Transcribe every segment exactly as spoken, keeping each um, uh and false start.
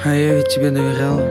А я ведь тебе доверяла.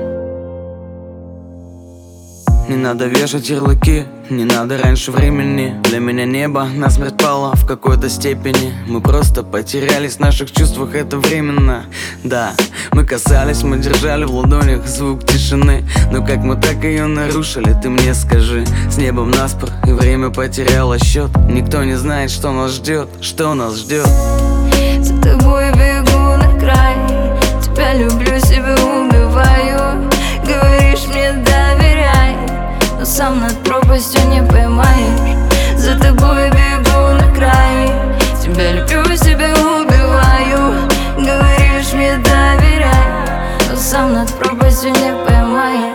Не надо вешать ярлыки, не надо раньше времени. Для меня небо насмерть пало в какой-то степени. Мы просто потерялись в наших чувствах, это временно. Да, мы касались, мы держали в ладонях звук тишины. Но как мы так ее нарушили, ты мне скажи. С небом наспор, и время потеряло счет. Никто не знает, что нас ждет, что нас ждет. За тобой бегу на край, тебя люблю, себя убиваю. Говоришь мне доверяй, но сам над пропастью не поймаешь. За тобой бегу на край, тебя люблю, себя убиваю. Говоришь мне доверяй, но сам над пропастью не поймаешь.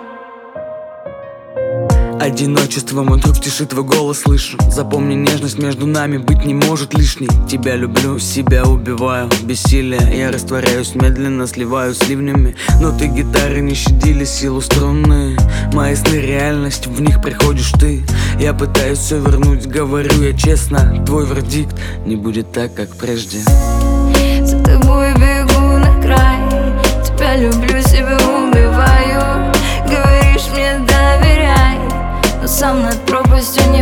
Одиночество, мой друг, в тиши твой голос слышу. Запомни, нежность между нами быть не может лишней. Тебя люблю, себя убиваю, бессилие. Я растворяюсь медленно, сливаюсь с ливнями. Но ты гитары не щадили силу струны. Мои сны реальность, в них приходишь ты. Я пытаюсь все вернуть, говорю я честно. Твой вердикт не будет так, как прежде. За тобой бегу на край, тебя люблю, себя убиваю. Говоришь мне доверяй, но сам над пропастью не